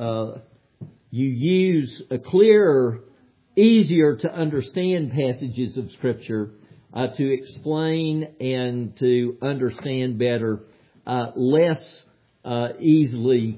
you use a clearer, easier to understand passages of Scripture to explain and to understand better, less easily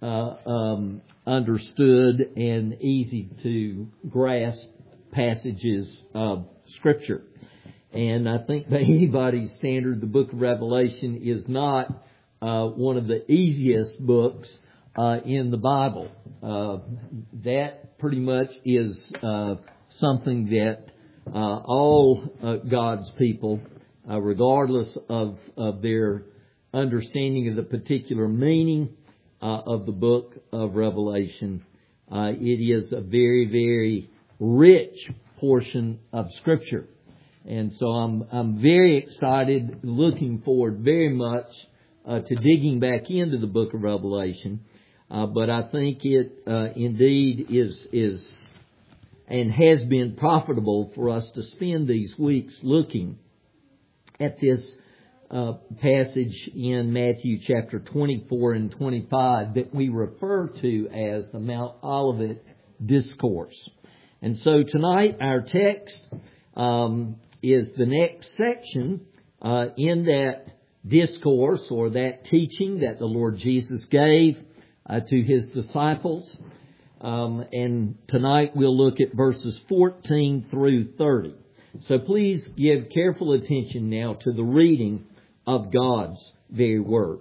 understood and easy to grasp passages of Scripture. And I think by anybody's standard, the book of Revelation is not one of the easiest books in the Bible. That pretty much is something that all God's people, regardless of their understanding of the particular meaning of the book of Revelation, it is a very, very rich portion of Scripture. And so I'm very excited, looking forward very much to digging back into the book of Revelation. But I think it indeed is and has been profitable for us to spend these weeks looking at this passage in Matthew chapter 24 and 25 that we refer to as the Mount Olivet Discourse. And so tonight our text is the next section in that discourse or that teaching that the Lord Jesus gave to His disciples. And tonight we'll look at verses 14 through 30. So please give careful attention now to the reading of God's very Word.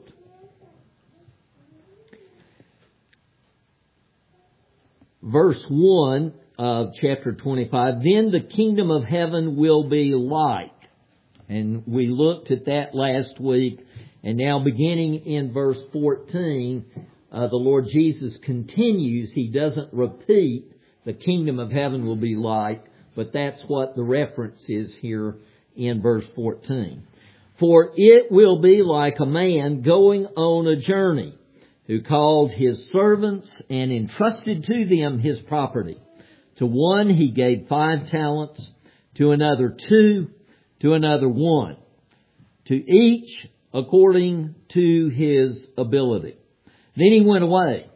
Verse 1 of chapter 25, "Then the kingdom of heaven will be like." And we looked at that last week. And now beginning in verse 14, the Lord Jesus continues. He doesn't repeat, the kingdom of heaven will be like, but that's what the reference is here in verse 14. "For it will be like a man going on a journey, who called his servants and entrusted to them his property. To one he gave 5 talents, to another 2, to another 1, to each according to his ability. Then he went away.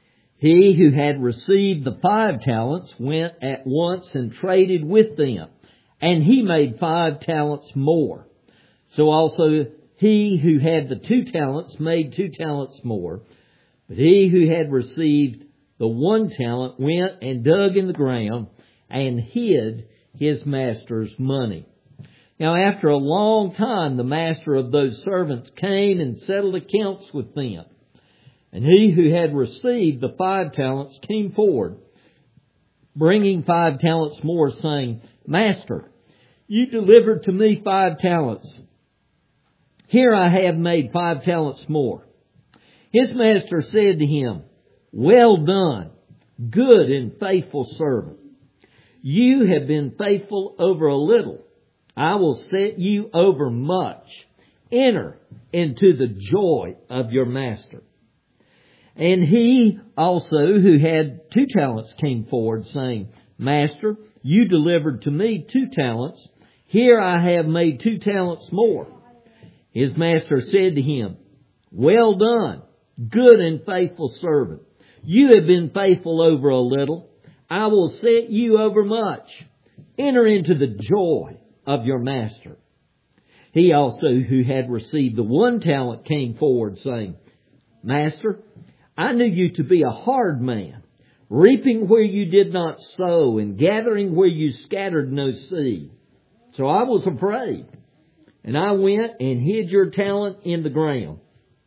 He who had received the 5 talents went at once and traded with them, and he made 5 talents more. So also he who had the 2 talents made 2 talents more. But he who had received the 1 talent went and dug in the ground and hid his master's money. Now after a long time the master of those servants came and settled accounts with them. And he who had received the 5 talents came forward, bringing 5 talents more, saying, 'Master, you delivered to me 5 talents. Here I have made 5 talents more.' His master said to him, 'Well done, good and faithful servant. You have been faithful over a little. I will set you over much. Enter into the joy of your master.' And he also who had 2 talents came forward, saying, 'Master, you delivered to me 2 talents. Here I have made 2 talents more.' His master said to him, 'Well done, good and faithful servant. You have been faithful over a little. I will set you over much. Enter into the joy of your master.' He also who had received the 1 talent came forward, saying, 'Master, I knew you to be a hard man, reaping where you did not sow and gathering where you scattered no seed. So I was afraid, and I went and hid your talent in the ground.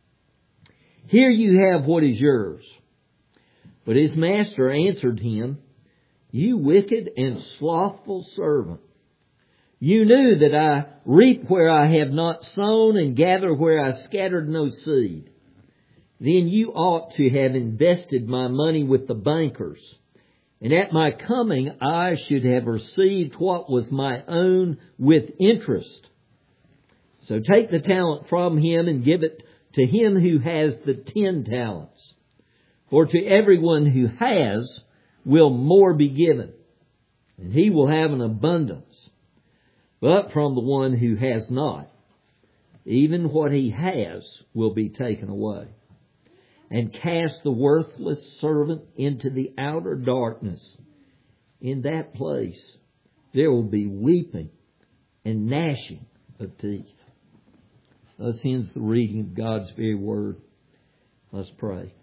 Here you have what is yours.' But his master answered him, 'You wicked and slothful servant. You knew that I reap where I have not sown and gather where I scattered no seed. Then you ought to have invested my money with the bankers, and at my coming I should have received what was my own with interest. So take the talent from him and give it to him who has the 10 talents. For to everyone who has will more be given, and he will have an abundance. But from the one who has not, even what he has will be taken away. and cast the worthless servant into the outer darkness. In that place there will be weeping and gnashing of teeth. Thus ends the reading of God's very word. Let's pray.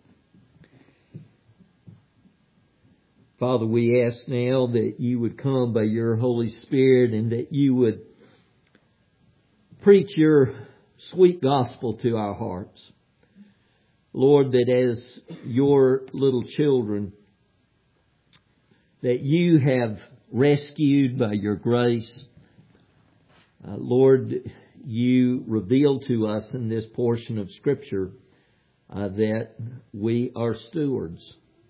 Father, we ask now that you would come by your Holy Spirit and that you would preach your sweet gospel to our hearts. Lord, that as your little children that you have rescued by your grace, Lord, you reveal to us in this portion of Scripture that we are stewards.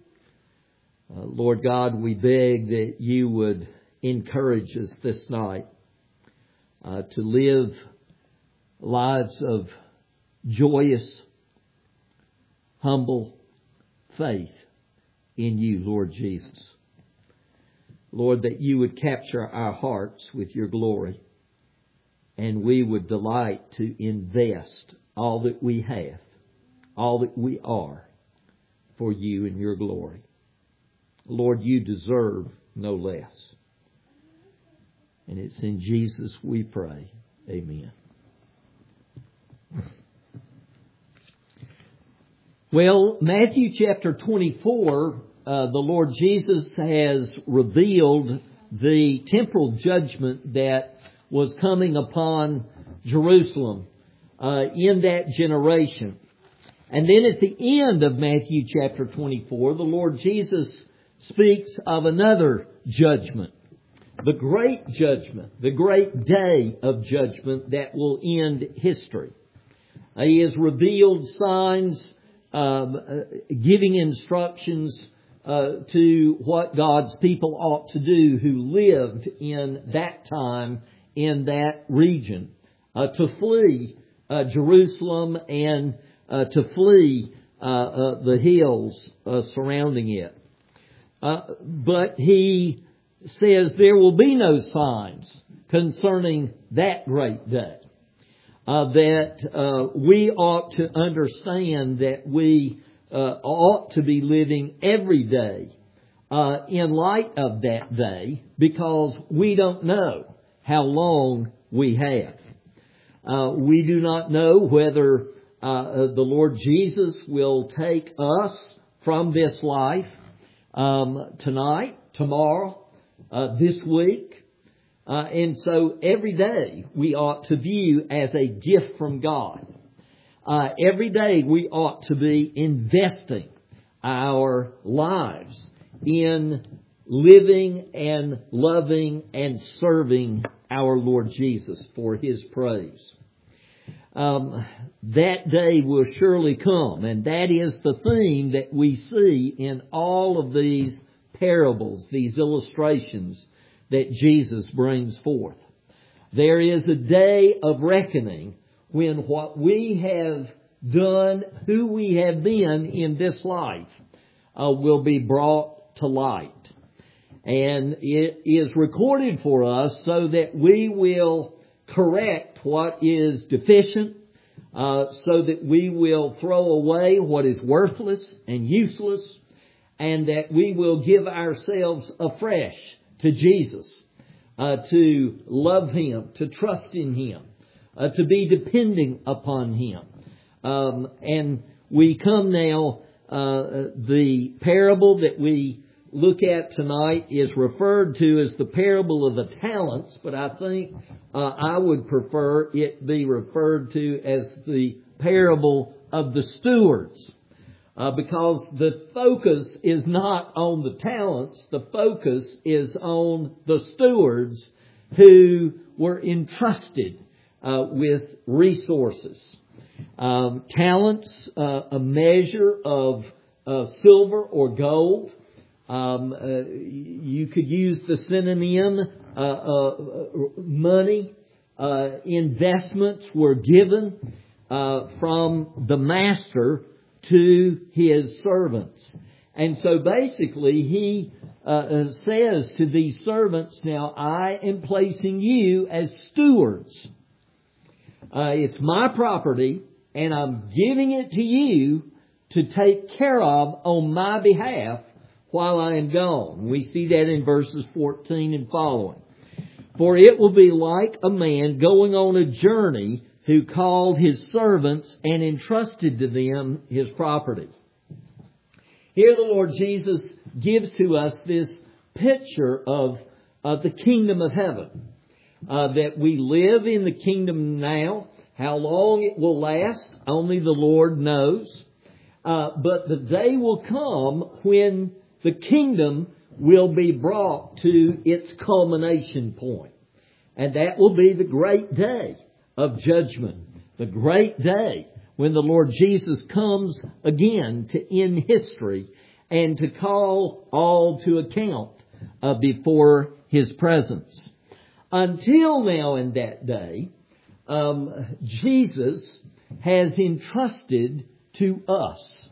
Lord God, we beg that you would encourage us this night to live lives of joyous, humble faith in you, Lord Jesus. Lord, that you would capture our hearts with your glory, and we would delight to invest all that we have, all that we are, for you and your glory. Lord, you deserve no less. And it's in Jesus we pray. Amen. Well, Matthew chapter 24, the Lord Jesus has revealed the temporal judgment that was coming upon Jerusalem in that generation. And then at the end of Matthew chapter 24, the Lord Jesus speaks of another judgment, the great judgment, the great day of judgment that will end history. He has revealed signs, giving instructions to what God's people ought to do who lived in that time in that region, to flee Jerusalem and to flee the hills surrounding it. But he says there will be no signs concerning that great day. That we ought to understand that we ought to be living every day in light of that day, because we don't know how long we have. We do not know whether the Lord Jesus will take us from this life tonight, tomorrow, this week. And so every day we ought to view as a gift from God. Every day we ought to be investing our lives in living and loving and serving our Lord Jesus for His praise. That day will surely come, and that is the theme that we see in all of these parables, these illustrations that Jesus brings forth. There is a day of reckoning when what we have done, who we have been in this life, will be brought to light. And it is recorded for us so that we will correct what is deficient, so that we will throw away what is worthless and useless, and that we will give ourselves afresh to Jesus, to love Him, to trust in Him, to be depending upon Him. And we come now, the parable that we look at tonight is referred to as the parable of the talents, but I think I would prefer it be referred to as the parable of the stewards. Because the focus is not on the talents, the focus is on the stewards who were entrusted with resources. Talents, a measure of silver or gold. You could use the synonym money. Investments were given from the master to his servants. And so basically he says to these servants, now I am placing you as stewards. It's my property and I'm giving it to you to take care of on my behalf while I am gone. We see that in verses 14 and following. For it will be like a man going on a journey who called his servants and entrusted to them his property. Here the Lord Jesus gives to us this picture of the kingdom of heaven. That we live in the kingdom now. How long it will last, only the Lord knows. But the day will come when the kingdom will be brought to its culmination point. And that will be the great day of judgment. The great day when the Lord Jesus comes again to end history and to call all to account before His presence. Until now in that day, Jesus has entrusted to us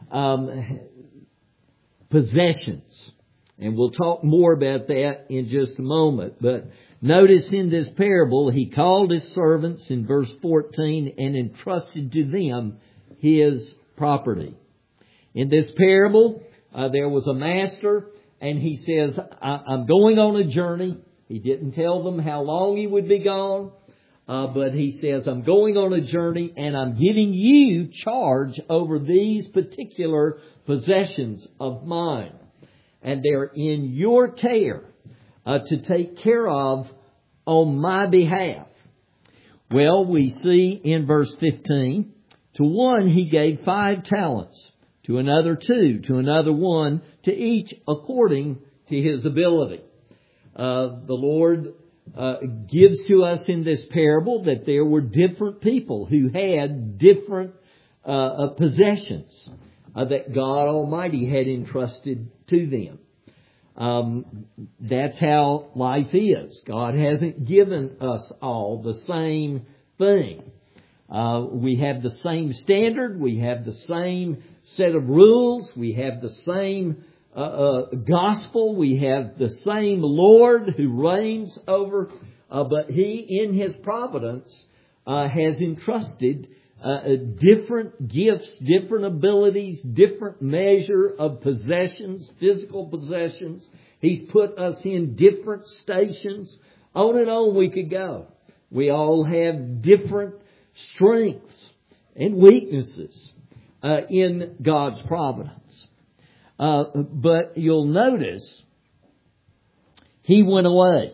possessions. And we'll talk more about that in just a moment. But notice in this parable, He called His servants in verse 14 and entrusted to them His property. In this parable, there was a master and he says, I'm going on a journey. He didn't tell them how long he would be gone. But he says, I'm going on a journey and I'm giving you charge over these particular possessions of mine. And they're in your care to take care of on my behalf. Well, we see in verse 15, to one he gave 5 talents, to another 2, to another 1, to each according to his ability. The Lord gives to us in this parable that there were different people who had different possessions that God Almighty had entrusted to them. That's how life is. God hasn't given us all the same thing. We have the same standard. We have the same set of rules. We have the same gospel. We have the same Lord who reigns over. But He, in His providence, has entrusted different gifts, different abilities, different measure of possessions, physical possessions. He's put us in different stations. On and on we could go. We all have different strengths and weaknesses in God's providence. But you'll notice he went away.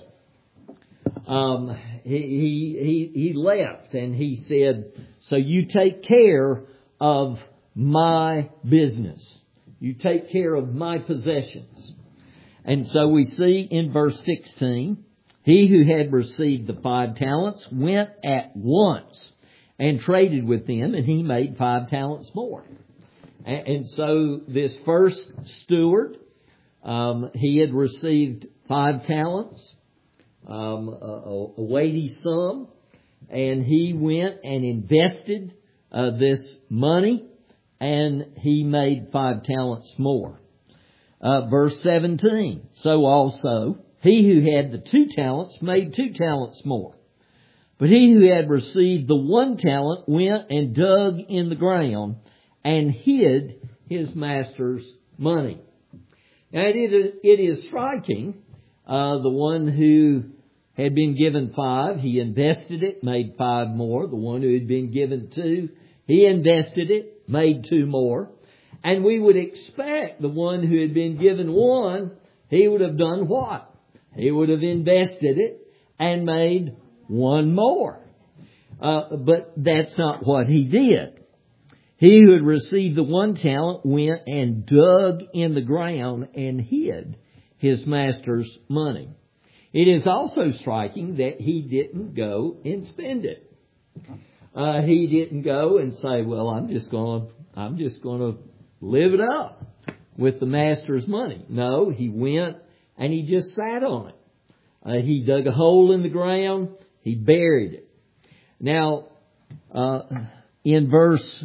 He left and he said, so you take care of my business. You take care of my possessions. And so we see in verse 16, he who had received the 5 talents went at once and traded with them, and he made 5 talents more. And so this first steward, he had received 5 talents, a weighty sum, and he went and invested this money, and he made 5 talents more. Verse 17, so also he who had the 2 talents made 2 talents more. But he who had received the 1 talent went and dug in the ground and hid his master's money. Now it is striking, the one who had been given 5, he invested it, made 5 more. The one who had been given 2, he invested it, made 2 more. And we would expect the one who had been given 1, he would have done what? He would have invested it and made 1 more. But that's not what he did. He who had received the 1 talent went and dug in the ground and hid his master's money. It is also striking that he didn't go and spend it. He didn't go and say, well, I'm just going to live it up with the master's money. No, he went and he just sat on it. He dug a hole in the ground. He buried it. Now, in verse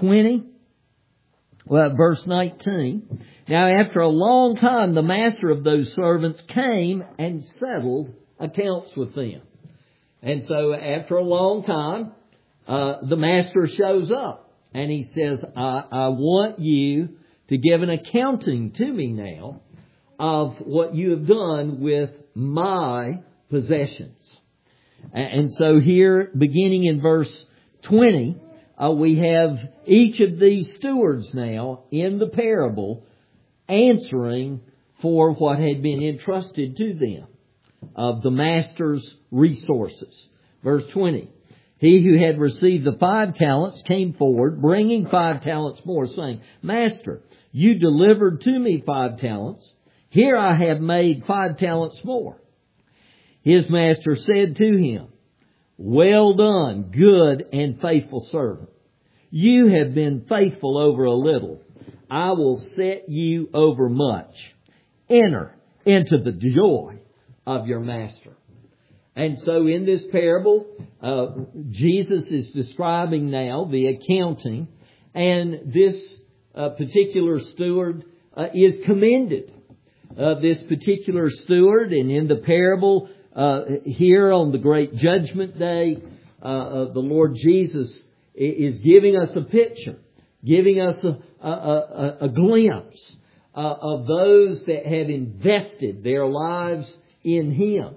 19, now after a long time, the master of those servants came and settled accounts with them. And so after a long time, the master shows up. and he says, I want you to give an accounting to me now of what you have done with my possessions. And so here, beginning in verse 20, we have each of these stewards now in the parable answering for what had been entrusted to them of the master's resources. Verse 20, he who had received the 5 talents came forward, bringing 5 talents more, saying, Master, you delivered to me 5 talents. Here I have made 5 talents more. His master said to him, Well done, good and faithful servant. You have been faithful over a little. I will set you over much. Enter into the joy of your master. And so in this parable, Jesus is describing now the accounting, and this particular steward is commended. This particular steward, and in the parable here on the great judgment day, the Lord Jesus is giving us a picture, giving us a glimpse of those that have invested their lives in Him.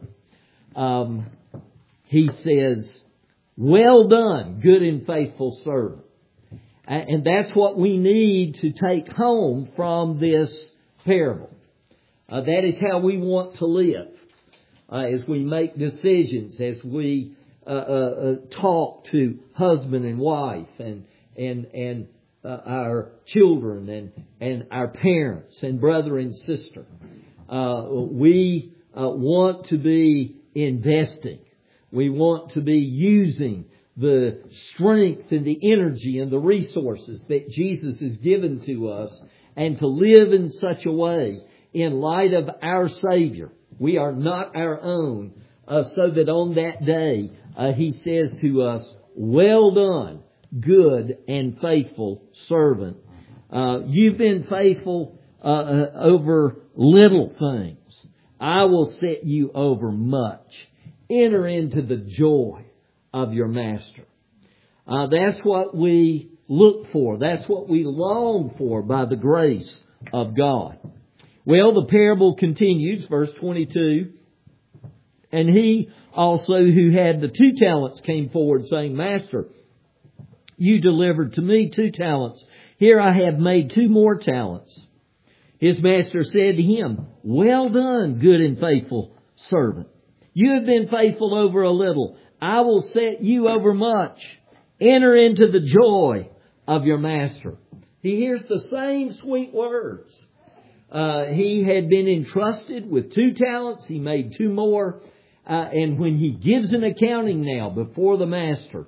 He says, Well done, good and faithful servant. And that's what we need to take home from this parable. That is how we want to live as we make decisions, as we talk to husband and wife and our children and our parents and brother and sister. We want to be investing. We want to be using the strength and the energy and the resources that Jesus has given to us, and to live in such a way in light of our Savior. We are not our own, so that on that day He says to us, Well done, good and faithful servant. You've been faithful over little things. I will set you over much. Enter into the joy of your master. That's what we look for. That's what we long for by the grace of God. Well, the parable continues, verse 22. And he also who had the 2 talents came forward, saying, Master, you delivered to me 2 talents. Here I have made 2 more talents. His master said to him, Well done, good and faithful servant. You have been faithful over a little. I will set you over much. Enter into the joy of your master. He hears the same sweet words. He had been entrusted with 2 talents. He made 2 more. And when he gives an accounting now before the master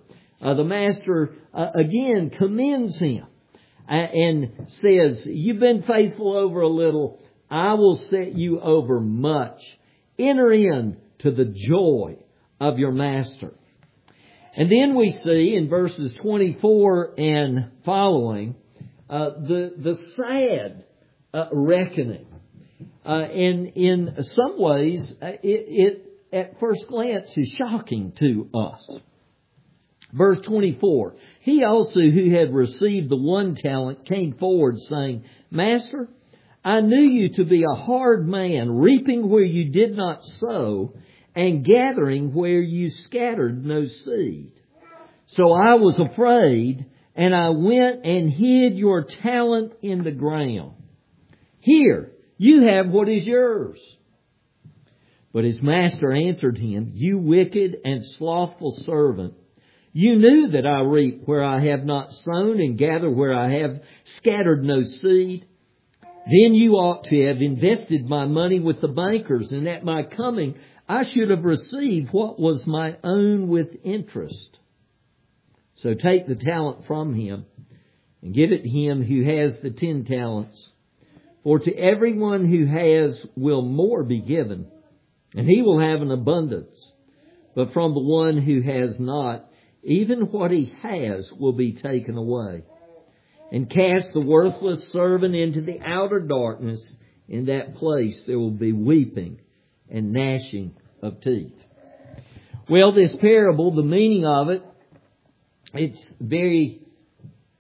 again commends him and says, You've been faithful over a little. I will set you over much. Enter in to the joy of your master. And then we see in verses 24 and following the sad reckoning. And in some ways, it at first glance is shocking to us. Verse 24, he also who had received the 1 talent came forward saying, Master, I knew you to be a hard man, reaping where you did not sow, and gathering where you scattered no seed. So I was afraid, and I went and hid your talent in the ground. Here, you have what is yours. But his master answered him, You wicked and slothful servant, you knew that I reap where I have not sown and gather where I have scattered no seed. Then you ought to have invested my money with the bankers, and at my coming I should have received what was my own with interest. So take the talent from him and give it to him who has the 10 talents. For to everyone who has will more be given, and he will have an abundance. But from the one who has not, even what he has will be taken away. And cast the worthless servant into the outer darkness. In that place there will be weeping and gnashing of teeth. Well, this parable, the meaning of it, it's very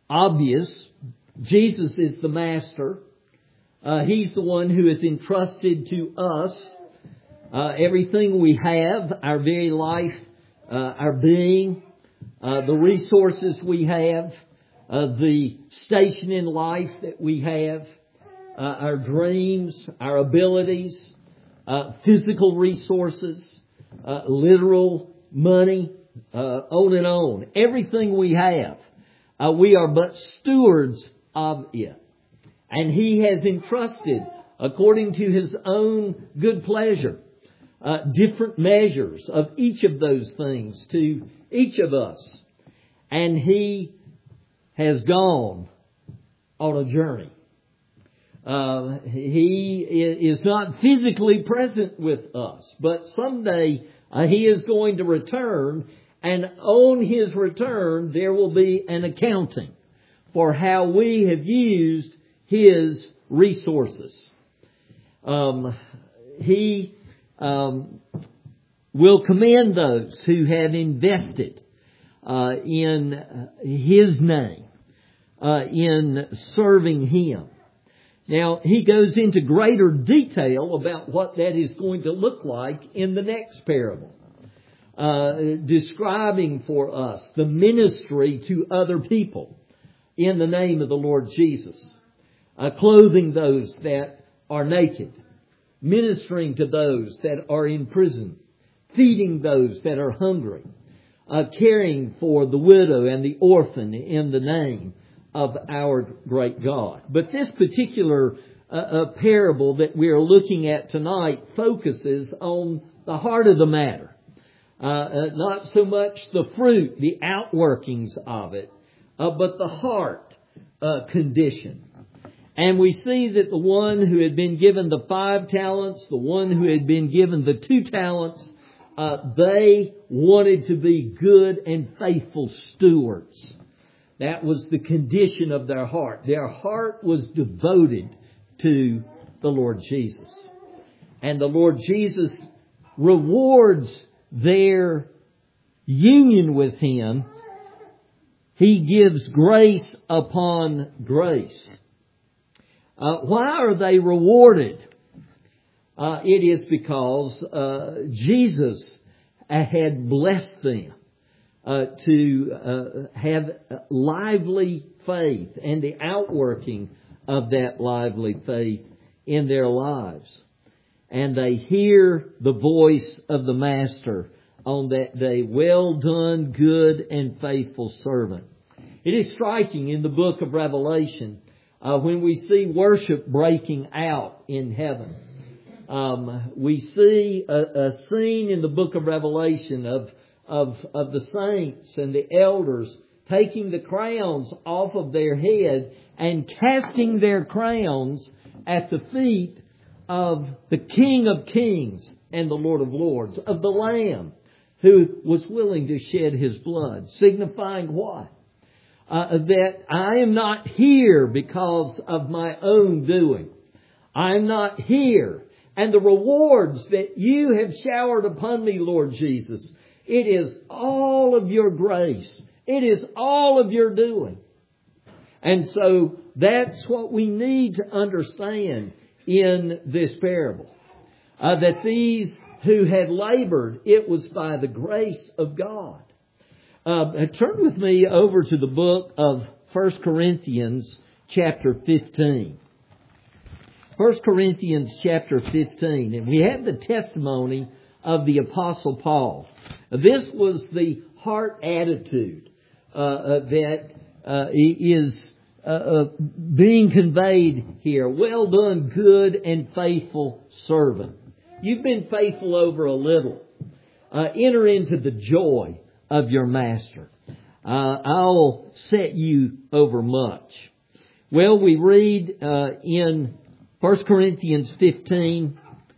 obvious. Jesus is the master. He's the one who is entrusted to us everything we have, our very life, our being, the resources we have, the station in life that we have, our dreams, our abilities, physical resources, literal money, on and on. Everything we have, we are but stewards of it. And He has entrusted, according to His own good pleasure, different measures of each of those things to each of us. And He has gone on a journey. He is not physically present with us, but someday He is going to return, and on His return there will be an accounting for how we have used His resources. He will commend those who have invested in His name, in serving Him. Now, He goes into greater detail about what that is going to look like in the next parable, describing for us the ministry to other people in the name of the Lord Jesus, clothing those that are naked, ministering to those that are in prison, feeding those that are hungry, caring for the widow and the orphan in the name of our great God. But this particular parable that we are looking at tonight focuses on the heart of the matter. Not so much the fruit, the outworkings of it, but the heart condition. And we see that the one who had been given the 5 talents, the one who had been given the 2 talents, they wanted to be good and faithful stewards. That was the condition of their heart. Their heart was devoted to the Lord Jesus. And the Lord Jesus rewards their union with Him. He gives grace upon grace. Why are they rewarded? It is because Jesus had blessed them to have lively faith and the outworking of that lively faith in their lives. And they hear the voice of the Master on that day. Well done, good and faithful servant. It is striking in the book of Revelation when we see worship breaking out in heaven. We see a scene in the book of Revelation of the saints and the elders taking the crowns off of their head and casting their crowns at the feet of the King of Kings and the Lord of Lords, of the Lamb who was willing to shed His blood, signifying what? That I am not here because of my own doing. I am not here. And the rewards that you have showered upon me, Lord Jesus, it is all of your grace. It is all of your doing. And so that's what we need to understand in this parable. That these who had labored, it was by the grace of God. Turn with me over to the book of 1 Corinthians chapter 15. 1 Corinthians chapter 15. And we have the testimony of the Apostle Paul. This was the heart attitude that is being conveyed here. Well done, good and faithful servant. You've been faithful over a little. Enter into the joy of your master. I'll set you over much. Well, we read in 1 Corinthians 15,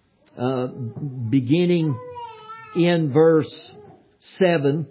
beginning in verse 7.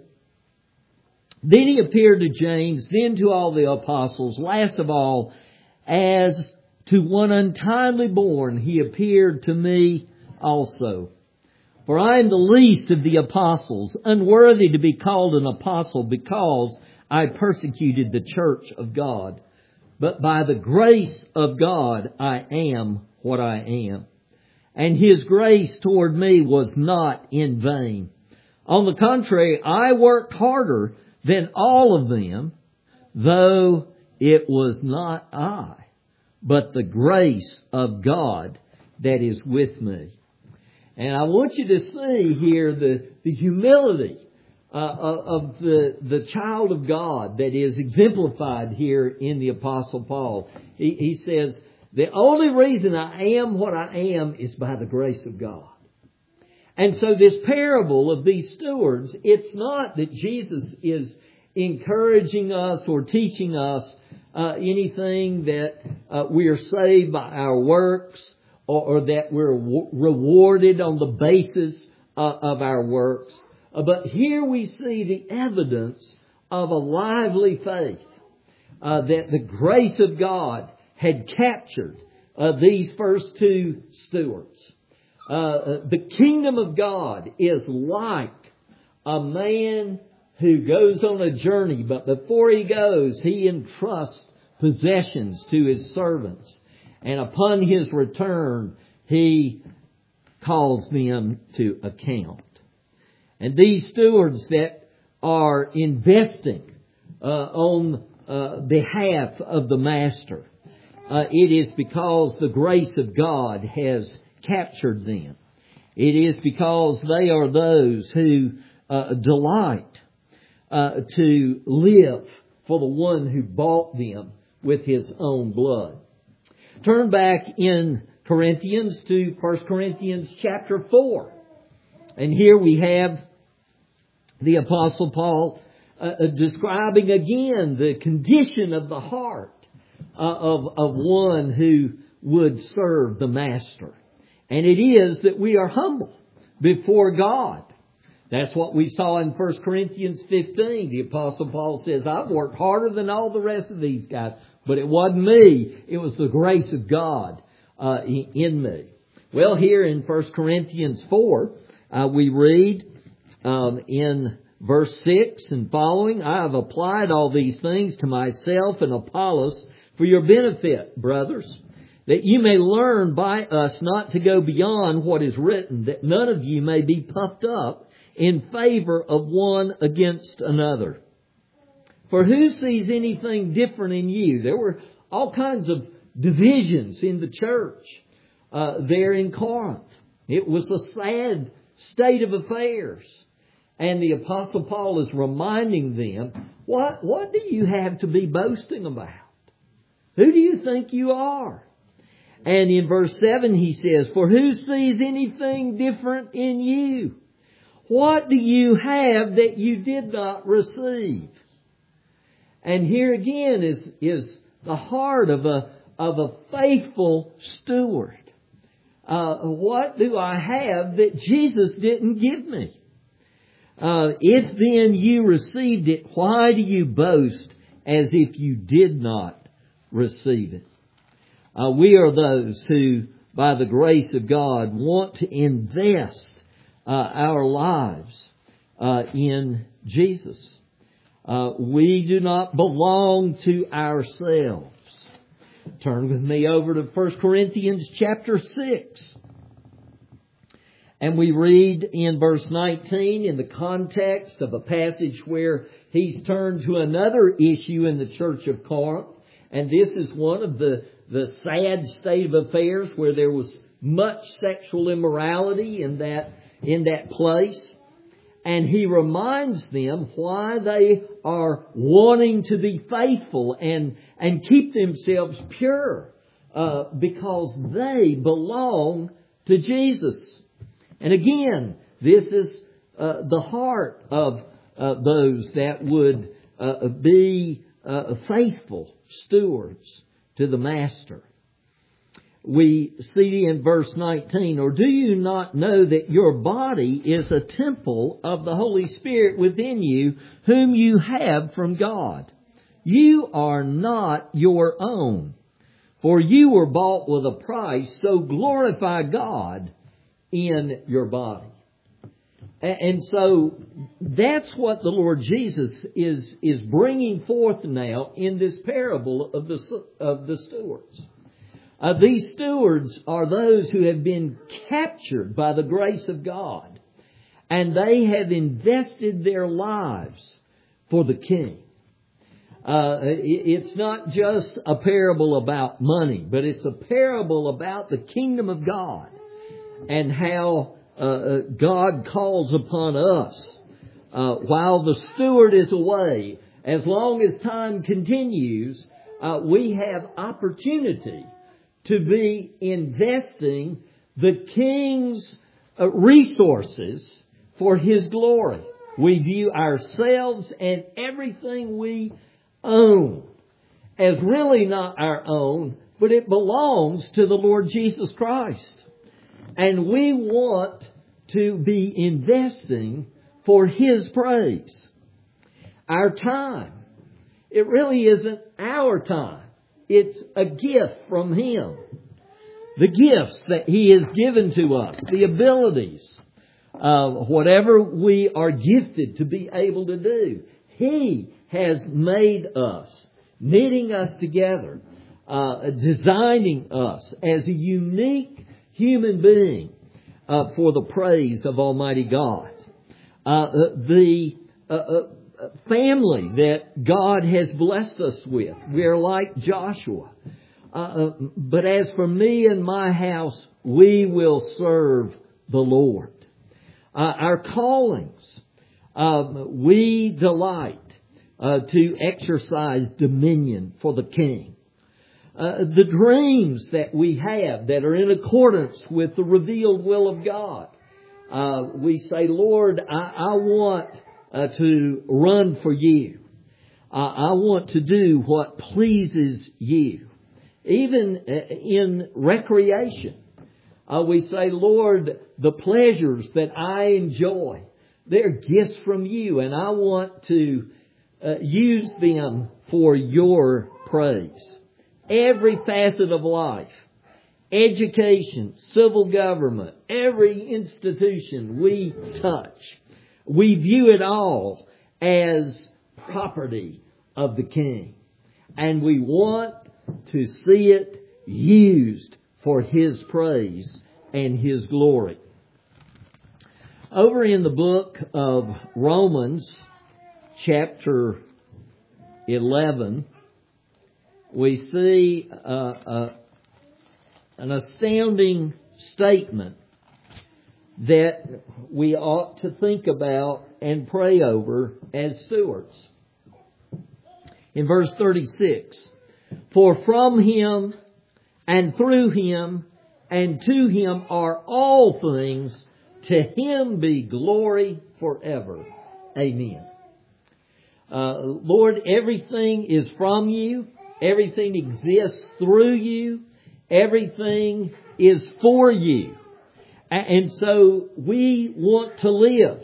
Then he appeared to James, then to all the apostles. Last of all, as to one untimely born, he appeared to me also. For I am the least of the apostles, unworthy to be called an apostle, because I persecuted the church of God. But by the grace of God, I am what I am. And His grace toward me was not in vain. On the contrary, I worked harder than all of them, though it was not I, but the grace of God that is with me. And I want you to see here the humility of the child of God that is exemplified here in the Apostle Paul. He says, the only reason I am what I am is by the grace of God. And so this parable of these stewards, it's not that Jesus is encouraging us or teaching us anything that we are saved by our works or that we're rewarded on the basis of our works. But here we see the evidence of a lively faith that the grace of God had captured these first two stewards. The kingdom of God is like a man who goes on a journey, but before he goes, he entrusts possessions to his servants. And upon his return, he calls them to account. And these stewards that are investing on behalf of the master, it is because the grace of God has captured them. It is because they are those who delight to live for the one who bought them with His own blood. Turn back in Corinthians to 1 Corinthians chapter 4. And here we have the Apostle Paul describing again the condition of the heart of one who would serve the master. And it is that we are humble before God. That's what we saw in 1 Corinthians 15. The Apostle Paul says, I've worked harder than all the rest of these guys, but it wasn't me. It was the grace of God in me. Well, here in 1 Corinthians 4, we read in verse 6 and following, I have applied all these things to myself and Apollos for your benefit, brothers, that you may learn by us not to go beyond what is written, that none of you may be puffed up in favor of one against another. For who sees anything different in you? There were all kinds of divisions in the church there in Corinth. It was a sad state of affairs. And the Apostle Paul is reminding them, what do you have to be boasting about? Who do you think you are? And in verse 7 he says, for who sees anything different in you? What do you have that you did not receive? And here again is the heart of a faithful steward. What do I have that Jesus didn't give me? If then you received it, why do you boast as if you did not receive it? We are those who, by the grace of God, want to invest our lives in Jesus. We do not belong to ourselves. Turn with me over to 1 Corinthians chapter 6. And we read in verse 19 in the context of a passage where he's turned to another issue in the church of Corinth. And this is one of the sad state of affairs where there was much sexual immorality in that place. And he reminds them why they are wanting to be faithful and keep themselves pure, because they belong to Jesus. And again, this is the heart of those that would be faithful stewards to the Master. We see in verse 19, or do you not know that your body is a temple of the Holy Spirit within you, whom you have from God? You are not your own, for you were bought with a price, so glorify God in your body. And so that's what the Lord Jesus is bringing forth now in this parable of the stewards. These stewards are those who have been captured by the grace of God, and they have invested their lives for the King. It's not just a parable about money, but it's a parable about the kingdom of God and how God calls upon us while the steward is away. As long as time continues, we have opportunity to be investing the King's resources for His glory. We view ourselves and everything we own as really not our own, but it belongs to the Lord Jesus Christ. And we want to be investing for His praise. Our time, it really isn't our time. It's a gift from Him. The gifts that He has given to us, the abilities, whatever we are gifted to be able to do, He has made us, knitting us together, designing us as a unique human being for the praise of Almighty God. The family that God has blessed us with, we are like Joshua. But as for me and my house, we will serve the Lord. Our callings, we delight to exercise dominion for the King. The dreams that we have that are in accordance with the revealed will of God. We say, Lord, I want to run for You. I want to do what pleases You. Even in recreation, we say, Lord, the pleasures that I enjoy, they're gifts from You, and I want to use them for Your praise. Every facet of life, education, civil government, every institution we touch, we view it all as property of the King. And we want to see it used for His praise and His glory. Over in the book of Romans, chapter 11, we see an astounding statement that we ought to think about and pray over as stewards. In verse 36, for from Him and through Him and to Him are all things, to Him be glory forever. Amen. Lord, everything is from You. Everything exists through You. Everything is for You. And so we want to live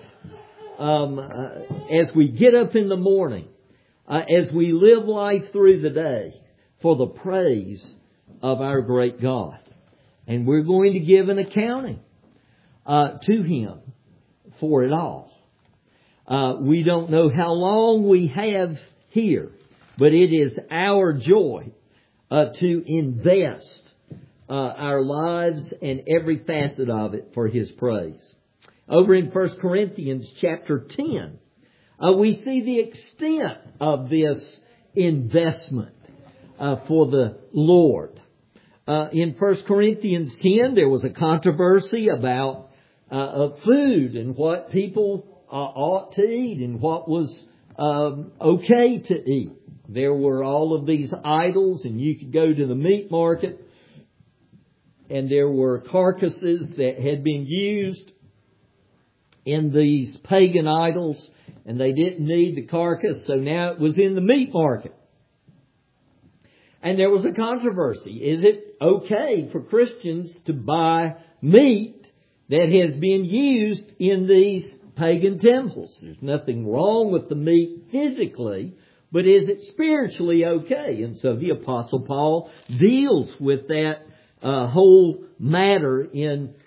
as we get up in the morning, as we live life through the day, for the praise of our great God. And we're going to give an accounting to Him for it all. We don't know how long we have here, but it is our joy to invest our lives and every facet of it for His praise. Over in 1 Corinthians chapter 10, we see the extent of this investment for the Lord. In 1 Corinthians 10, there was a controversy about food and what people ought to eat and what was okay to eat. There were all of these idols, and you could go to the meat market, and there were carcasses that had been used in these pagan idols, and they didn't need the carcass, so now it was in the meat market. And there was a controversy. Is it okay for Christians to buy meat that has been used in these pagan temples? There's nothing wrong with the meat physically, but is it spiritually okay? And so the Apostle Paul deals with that whole matter in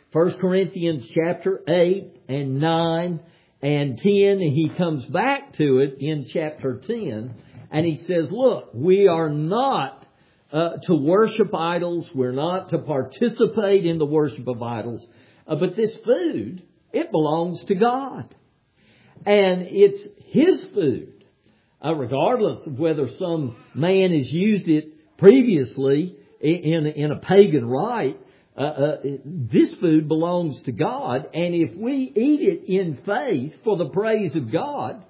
1 Corinthians chapter 8 and 9 and 10, and he comes back to it in chapter 10, and he says, look, we are not to worship idols, we're not to participate in the worship of idols, but this food, it belongs to God. And it's His food, regardless of whether some man has used it previously in a pagan rite. This food belongs to God, and if we eat it in faith for the praise of God,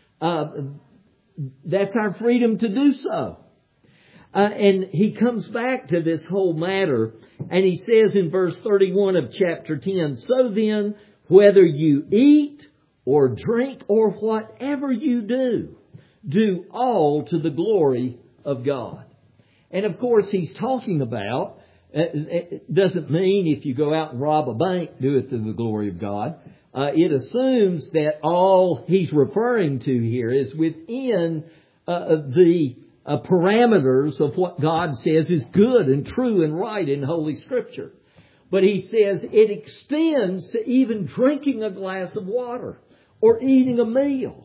that's our freedom to do so. And he comes back to this whole matter, and he says in verse 31 of chapter 10, so then, whether you eat or drink or whatever you do, do all to the glory of God. And of course, he's talking about, it doesn't mean if you go out and rob a bank, do it to the glory of God. It assumes that all he's referring to here is within the parameters of what God says is good and true and right in Holy Scripture. But he says it extends to even drinking a glass of water or eating a meal.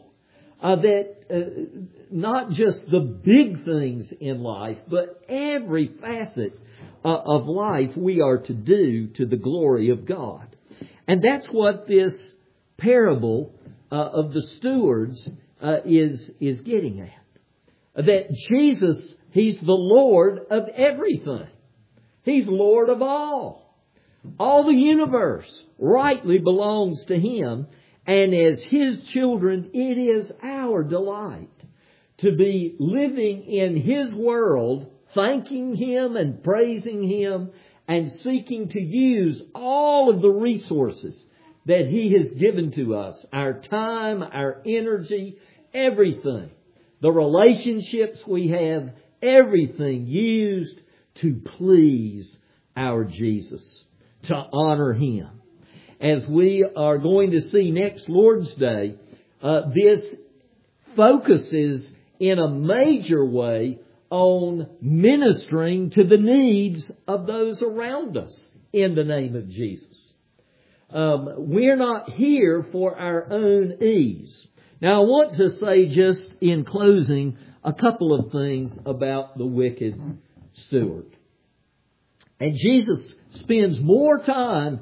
Not just the big things in life, but every facet of life we are to do to the glory of God. And that's what this parable of the stewards is getting at. That Jesus, He's the Lord of everything. He's Lord of all. All the universe rightly belongs to Him. And as His children, it is our delight to be living in His world, thanking Him and praising Him and seeking to use all of the resources that He has given to us. Our time, our energy, everything. The relationships we have, everything used to please our Jesus, to honor Him. As we are going to see next Lord's Day, this focuses in a major way on ministering to the needs of those around us in the name of Jesus. We're not here for our own ease. Now I want to say just in closing a couple of things about the wicked steward. And Jesus spends more time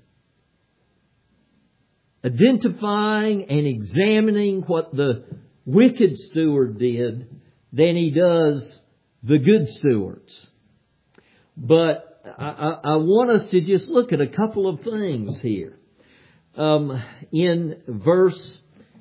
identifying and examining what the wicked steward did than He does the good stewards. But I want us to just look at a couple of things here. In verse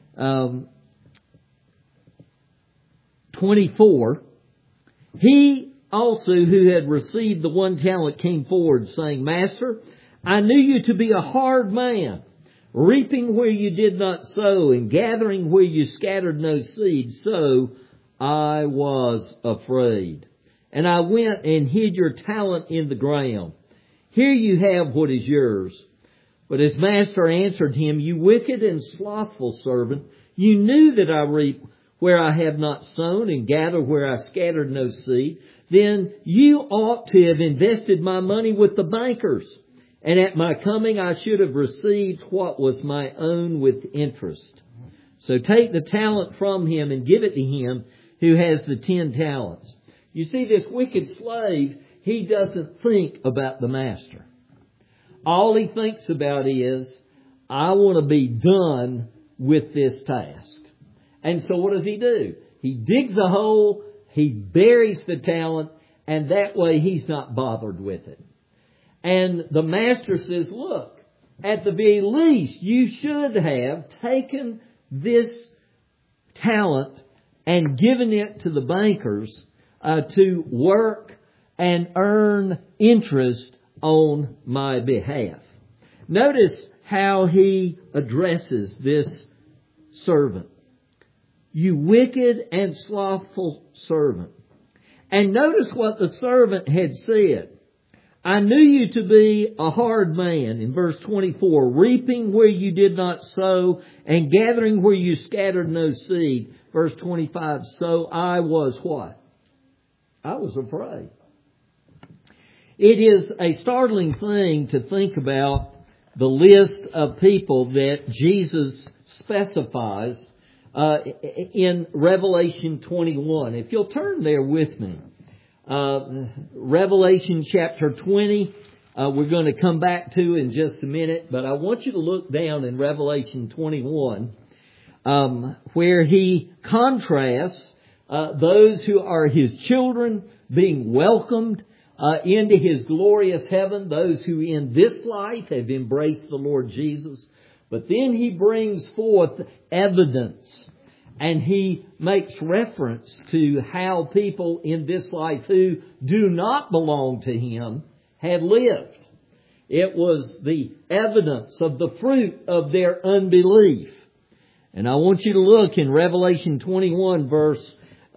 24, he also who had received the 1 talent came forward, saying, Master, I knew you to be a hard man, reaping where you did not sow, and gathering where you scattered no seed. So I was afraid. And I went and hid your talent in the ground. Here you have what is yours. But his master answered him, You wicked and slothful servant, you knew that I reap where I have not sown and gather where I scattered no seed. Then you ought to have invested my money with the bankers. And at my coming I should have received what was my own with interest. So take the talent from him and give it to him who has the 10 talents. You see, this wicked slave, he doesn't think about the master. All he thinks about is, I want to be done with this task. And so what does he do? He digs a hole, he buries the talent, and that way he's not bothered with it. And the master says, look, at the very least, you should have taken this talent and given it to the bankers to work and earn interest on my behalf. Notice how he addresses this servant. You wicked and slothful servant. And notice what the servant had said. I knew you to be a hard man, in verse 24, reaping where you did not sow and gathering where you scattered no seed. Verse 25, so I was what? I was afraid. It is a startling thing to think about the list of people that Jesus specifies in Revelation 21. If you'll turn there with me. Revelation chapter 20, we're going to come back to in just a minute, but I want you to look down in Revelation 21, where he contrasts those who are His children being welcomed into His glorious heaven, those who in this life have embraced the Lord Jesus. But then He brings forth evidence, and He makes reference to how people in this life who do not belong to Him had lived. It was the evidence of the fruit of their unbelief. And I want you to look in Revelation 21 verse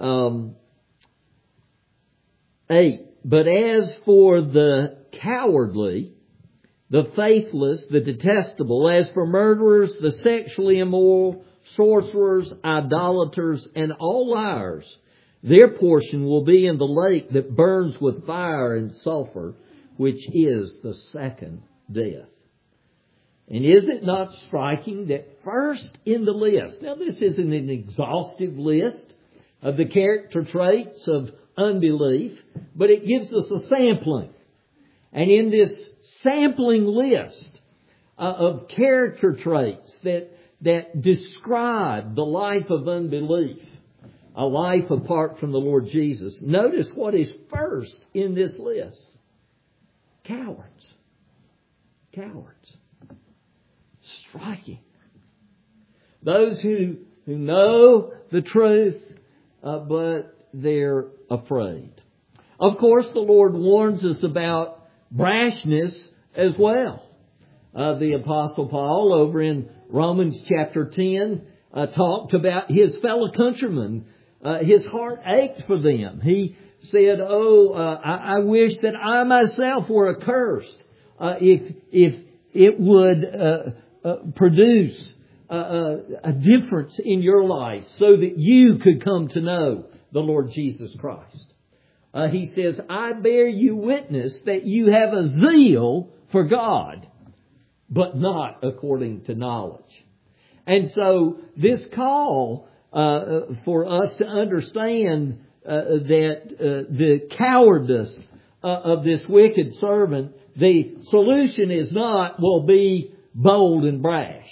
8. But as for the cowardly, the faithless, the detestable, as for murderers, the sexually immoral, sorcerers, idolaters, and all liars, their portion will be in the lake that burns with fire and sulfur, which is the second death. And is it not striking that first in the list, now this isn't an exhaustive list of the character traits of unbelief, but it gives us a sampling. And in this sampling list of character traits that describe the life of unbelief, a life apart from the Lord Jesus, notice what is first in this list. Cowards. Cowards. Striking. Those who know the truth, but they're afraid. Of course, the Lord warns us about brashness as well. The Apostle Paul over in Romans chapter 10 talked about his fellow countrymen. His heart ached for them. He said, I wish that I myself were accursed if it would produce a difference in your life so that you could come to know the Lord Jesus Christ. He says, I bear you witness that you have a zeal for God, but not according to knowledge. And so this call for us to understand that the cowardice of this wicked servant, the solution is not, well, be bold and brash.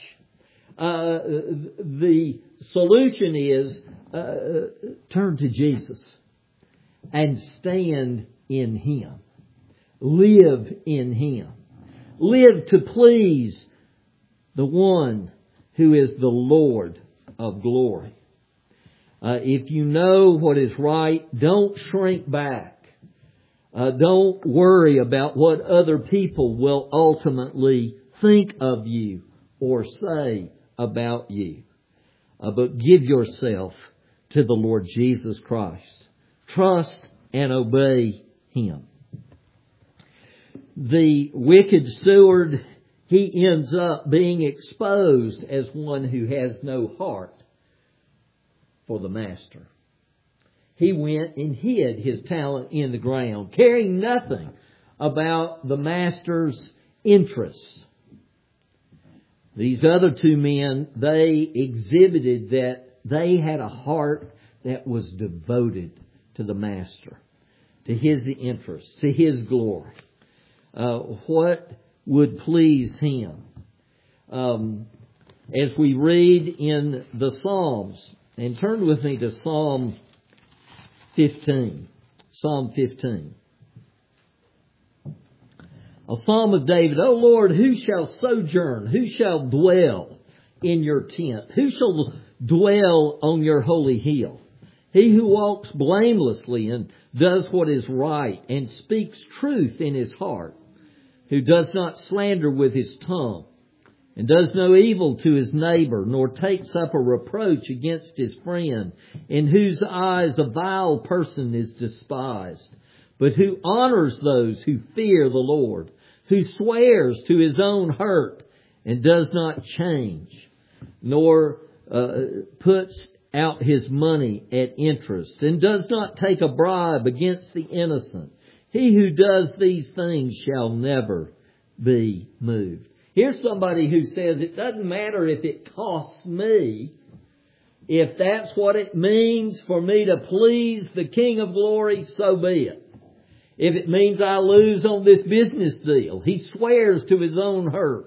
The solution is turn to Jesus and stand in Him. Live in Him. Live to please the one who is the Lord of glory. If you know what is right, don't shrink back. Don't worry about what other people will ultimately think of you or say about you. But give yourself to the Lord Jesus Christ. Trust and obey Him. The wicked steward, he ends up being exposed as one who has no heart for the master. He went and hid his talent in the ground, caring nothing about the master's interests. These other two men, they exhibited that they had a heart that was devoted to the master, to his interests, to his glory. What would please him? As we read in the Psalms, and turn with me to Psalm 15. Psalm 15. A Psalm of David. O Lord, who shall sojourn? Who shall dwell in your tent? Who shall dwell on your holy hill? He who walks blamelessly and does what is right and speaks truth in his heart, who does not slander with his tongue and does no evil to his neighbor, nor takes up a reproach against his friend, in whose eyes a vile person is despised, but who honors those who fear the Lord, who swears to his own hurt and does not change, nor puts out his money at interest, and does not take a bribe against the innocent. He who does these things shall never be moved. Here's somebody who says it doesn't matter if it costs me. If that's what it means for me to please the King of Glory, so be it. If it means I lose on this business deal, he swears to his own hurt.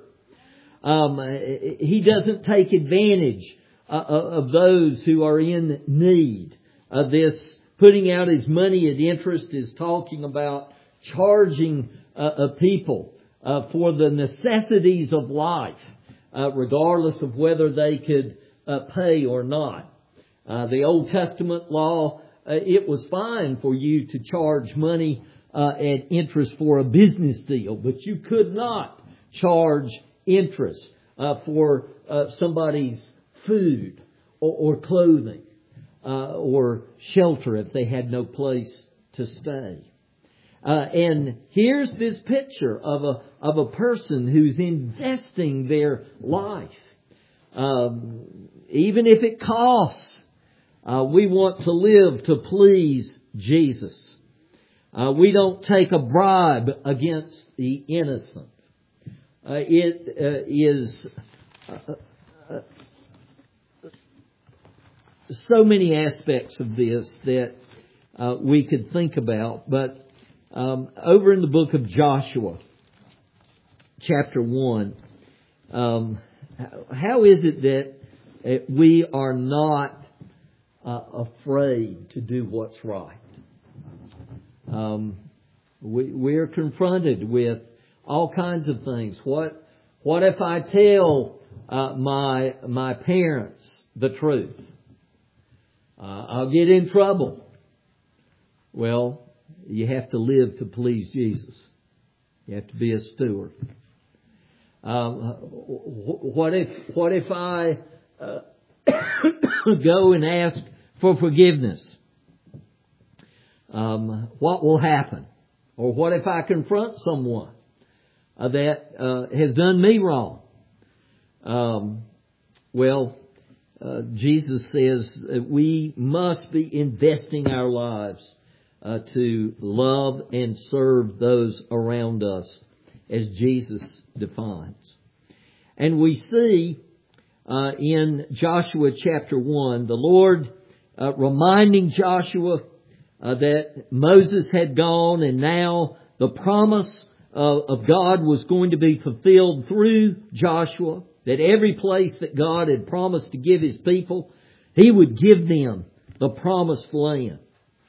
He doesn't take advantage of those who are in need. This putting out his money at interest is talking about charging people for the necessities of life, regardless of whether they could pay or not. The Old Testament law, it was fine for you to charge money at interest for a business deal, but you could not charge interest for somebody's food or clothing or shelter if they had no place to stay. And here's this picture of a person who's investing their life. Even if it costs, we want to live to please Jesus. We don't take a bribe against the innocent. It is so many aspects of this that we could think about. But over in the book of Joshua, chapter 1, how is it that we are not afraid to do what's right? We're confronted with all kinds of things. What if I tell my parents the truth? I'll get in trouble. Well, you have to live to please Jesus. You have to be a steward. What if I go and ask for forgiveness? What will happen? Or what if I confront someone that has done me wrong? Jesus says that we must be investing our lives to love and serve those around us as Jesus defines. And we see in Joshua chapter 1, the Lord reminding Joshua that Moses had gone and now the promise of God was going to be fulfilled through Joshua, that every place that God had promised to give His people, He would give them the promised land.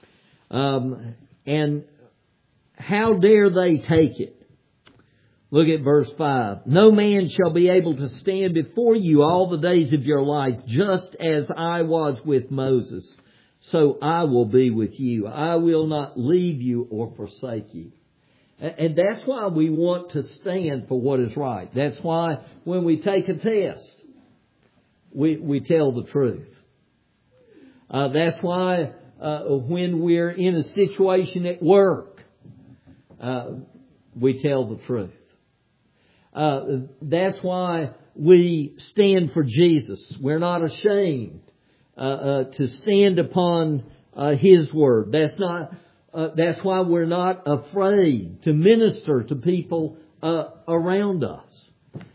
And how dare they take it? Look at verse 5. No man shall be able to stand before you all the days of your life, just as I was with Moses. So I will be with you. I will not leave you or forsake you. And that's why we want to stand for what is right. That's why when we take a test, we tell the truth. That's why when we're in a situation at work, we tell the truth. That's why we stand for Jesus. We're not ashamed to stand upon His Word. That's why we're not afraid to minister to people around us.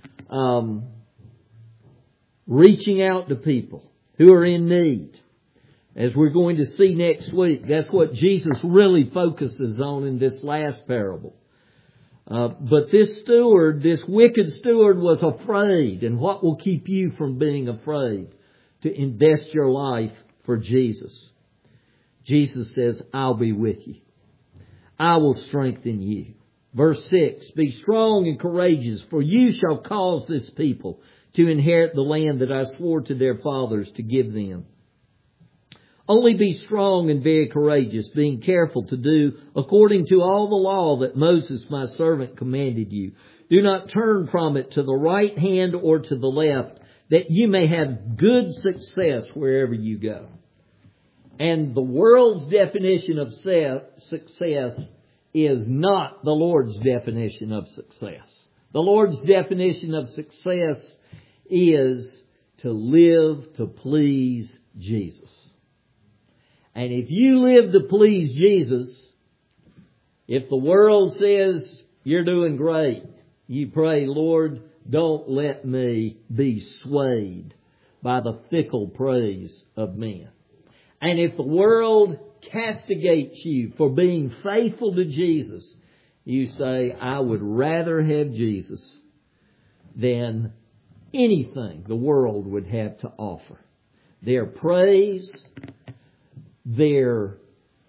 Reaching out to people who are in need. As we're going to see next week, that's what Jesus really focuses on in this last parable. But this wicked steward was afraid. And what will keep you from being afraid? To invest your life for Jesus. Jesus says, I'll be with you. I will strengthen you. Verse 6, be strong and courageous, for you shall cause this people to inherit the land that I swore to their fathers to give them. Only be strong and very courageous, being careful to do according to all the law that Moses my servant commanded you. Do not turn from it to the right hand or to the left, that you may have good success wherever you go. And the world's definition of success is not the Lord's definition of success. The Lord's definition of success is to live to please Jesus. And if you live to please Jesus, if the world says you're doing great, You pray, Lord, don't let me be swayed by the fickle praise of men. And if the world castigates you for being faithful to Jesus, you say, I would rather have Jesus than anything the world would have to offer. Their praise, their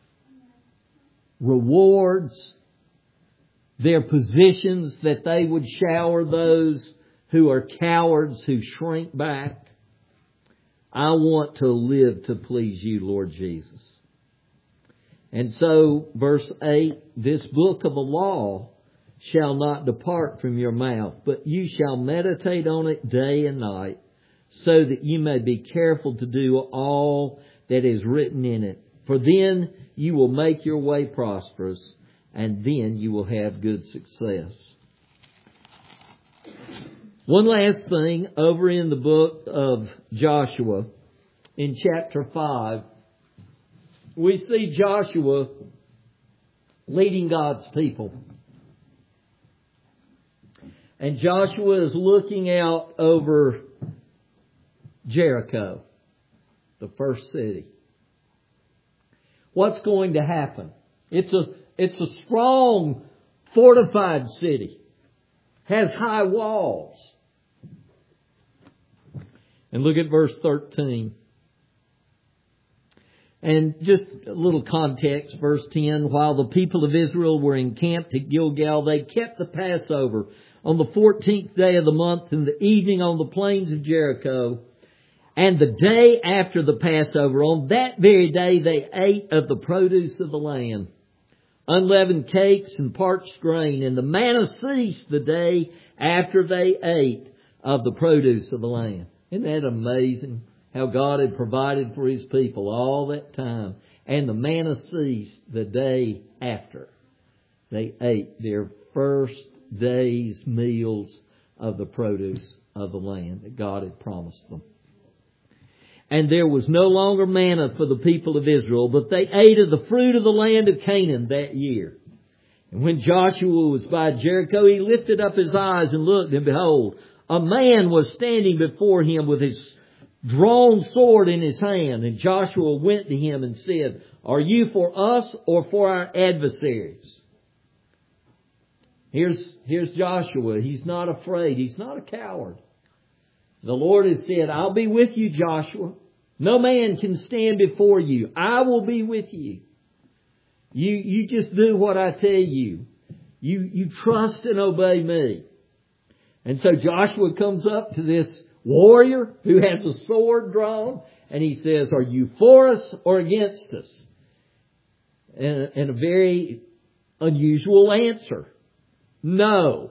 rewards, their positions that they would shower those who are cowards, who shrink back. I want to live to please you, Lord Jesus. And so, verse 8, this book of the law shall not depart from your mouth, but you shall meditate on it day and night, so that you may be careful to do all that is written in it. For then you will make your way prosperous, and then you will have good success. One last thing, over in the book of Joshua, in chapter 5, we see Joshua leading God's people. And Joshua is looking out over Jericho, the first city. What's going to happen? It's a strong, fortified city. Has high walls. And look at verse 13. And just a little context, verse 10. While the people of Israel were encamped at Gilgal, they kept the Passover on the 14th day of the month in the evening on the plains of Jericho. And the day after the Passover, on that very day, they ate of the produce of the land, unleavened cakes and parched grain. And the manna ceased the day after they ate of the produce of the land. Isn't that amazing? How God had provided for His people all that time. And the manna ceased the day after they ate their first day's meals of the produce of the land that God had promised them. And there was no longer manna for the people of Israel, but they ate of the fruit of the land of Canaan that year. And when Joshua was by Jericho, he lifted up his eyes and looked, and behold, a man was standing before him with his drawn sword in his hand. And Joshua went to him and said, Are you for us or for our adversaries? Here's Joshua. He's not afraid. He's not a coward. The Lord has said, I'll be with you, Joshua. No man can stand before you. I will be with you. You just do what I tell you. You trust and obey me. And so Joshua comes up to this warrior who has a sword drawn, and he says, Are you for us or against us? And a very unusual answer. No.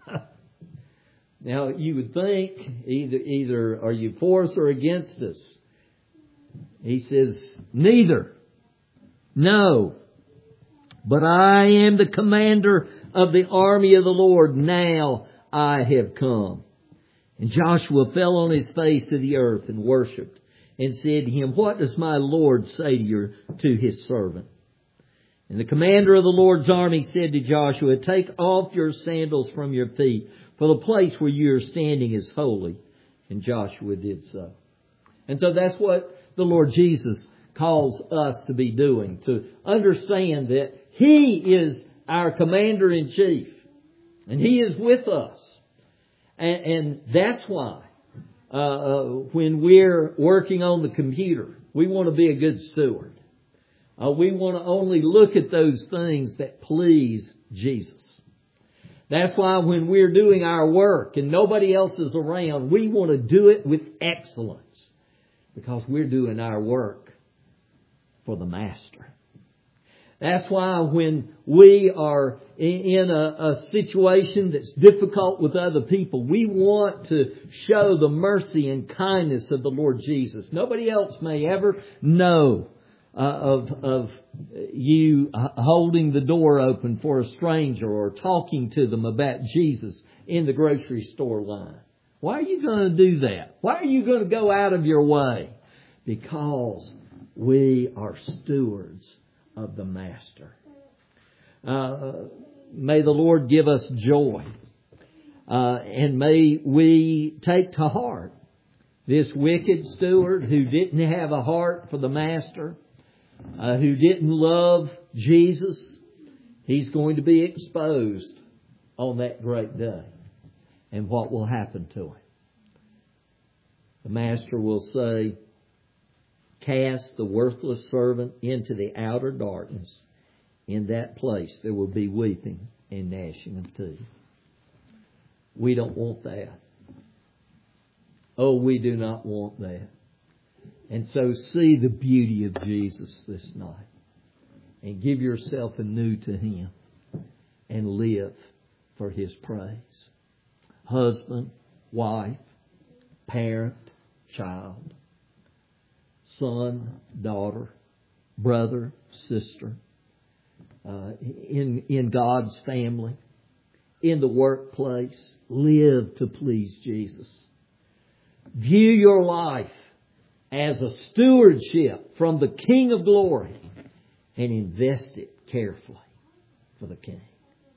Now, you would think either are you for us or against us? He says, neither. No. But I am the commander of the army of the Lord. Now I have come. And Joshua fell on his face to the earth and worshipped and said to him, What does my Lord say to his servant? And the commander of the Lord's army said to Joshua, Take off your sandals from your feet, for the place where you are standing is holy. And Joshua did so. And so that's what the Lord Jesus calls us to be doing, to understand that He is our commander-in-chief. And He is with us. And that's why when we're working on the computer, we want to be a good steward. We want to only look at those things that please Jesus. That's why when we're doing our work and nobody else is around, we want to do it with excellence. Because we're doing our work for the Master. That's why when we are in a situation that's difficult with other people, we want to show the mercy and kindness of the Lord Jesus. Nobody else may ever know of you holding the door open for a stranger or talking to them about Jesus in the grocery store line. Why are you going to do that? Why are you going to go out of your way? Because we are stewards of the Master. May the Lord give us joy And may we take to heart this wicked steward who didn't have a heart for the Master, who didn't love Jesus. He's going to be exposed on that great day. And what will happen to him? The Master will say, cast the worthless servant into the outer darkness. In that place there will be weeping and gnashing of teeth. We don't want that. Oh, we do not want that. And so see the beauty of Jesus this night. And give yourself anew to Him. And live for His praise. Husband, wife, parent, child, son, daughter, brother, sister, in God's family, in the workplace, live to please Jesus. View your life as a stewardship from the King of Glory and invest it carefully for the King.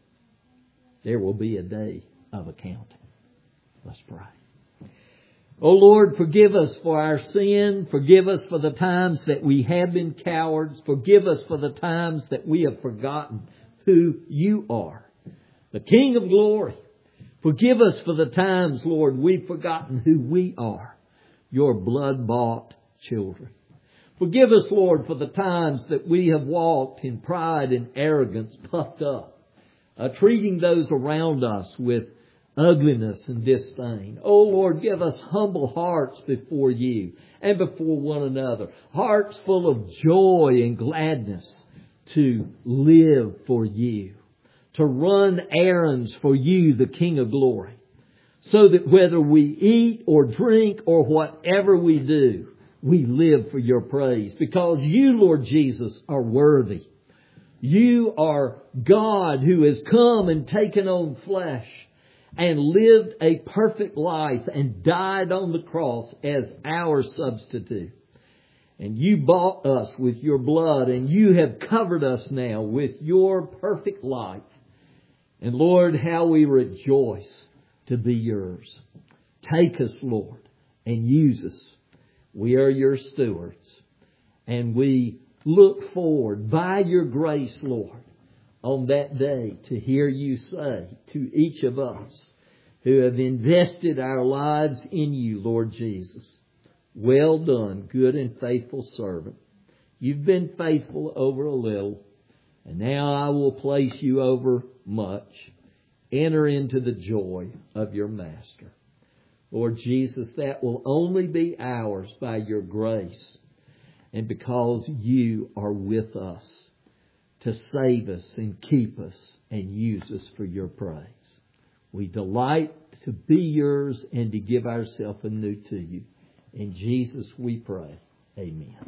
There will be a day of accounting. Let's pray. Oh Lord, forgive us for our sin. Forgive us for the times that we have been cowards. Forgive us for the times that we have forgotten who You are, the King of Glory. Forgive us for the times, Lord, we've forgotten who we are, Your blood-bought children. Forgive us, Lord, for the times that we have walked in pride and arrogance, puffed up, treating those around us with ugliness and disdain. Oh Lord, give us humble hearts before You and before one another. Hearts full of joy and gladness to live for You. To run errands for You, the King of Glory. So that whether we eat or drink or whatever we do, we live for Your praise. Because You, Lord Jesus, are worthy. You are God who has come and taken on flesh and lived a perfect life and died on the cross as our substitute. And You bought us with Your blood, and You have covered us now with Your perfect life. And Lord, how we rejoice to be Yours. Take us, Lord, and use us. We are Your stewards. And we look forward, by Your grace, Lord, on that day to hear You say to each of us who have invested our lives in You, Lord Jesus, well done, good and faithful servant. You've been faithful over a little, and now I will place you over much. Enter into the joy of your Master. Lord Jesus, that will only be ours by Your grace and because You are with us to save us and keep us and use us for Your praise. We delight to be Yours and to give ourselves anew to You. In Jesus we pray. Amen.